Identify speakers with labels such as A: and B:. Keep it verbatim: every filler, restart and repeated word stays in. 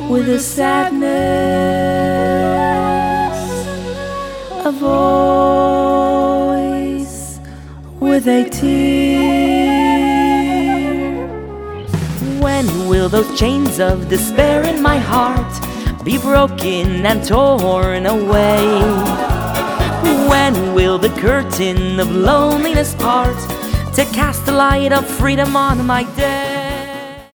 A: with a sadness, a voice with a tear.
B: When will those chains of despair in my heart be broken and torn away? When will the curtain of loneliness part to cast the light of freedom on my day?